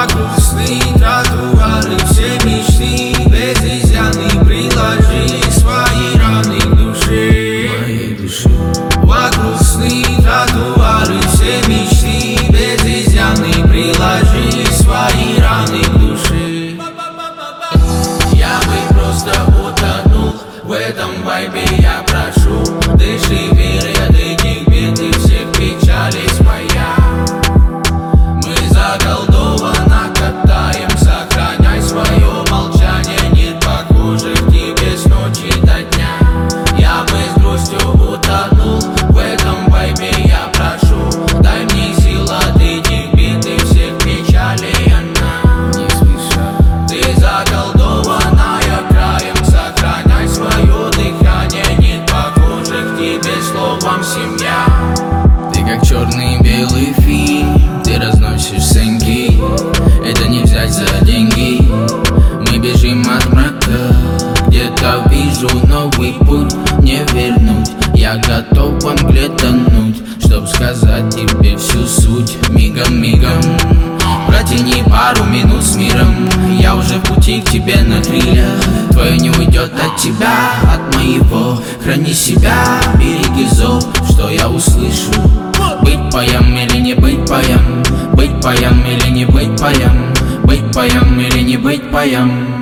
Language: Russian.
Вокруг сны, тротуары, все мечты. Без изъяны приложи свои раны к душе, моей душе. Вокруг сны, тротуары, все мечты. Без изъяны приложи свои раны к душе. Я бы просто утонул в этом вайбе, я прошу. Дыши, верь, от этих бед и всех печалей своя. Мы заколдованно катаем, сохраняй свое молчание. Нет похожих тебе с ночи до дня. Я бы с грустью утонул в этом вайбе, я прошу. Дай мне сил от этих бед и всех печалей, она не спеша. Ты заколдованная краем, сохраняй свое дыхание. Нет похожих тебе словом семья. Ты как черный и белый фильм, ты разносишь сынки. Это не взять за деньги. Мы бежим от мрака, где-то вижу новый путь, не вернуть. Я готов во мгле тонуть, чтоб сказать тебе всю суть. Мигом, протяни пару минут с миром. Я уже в пути к тебе на крыльях. Твое не уйдет от тебя, от моего. Храни себя, береги зов, что я услышу. Быть паем или не быть паем, быть паем или не быть паем, быть паем или не быть паем.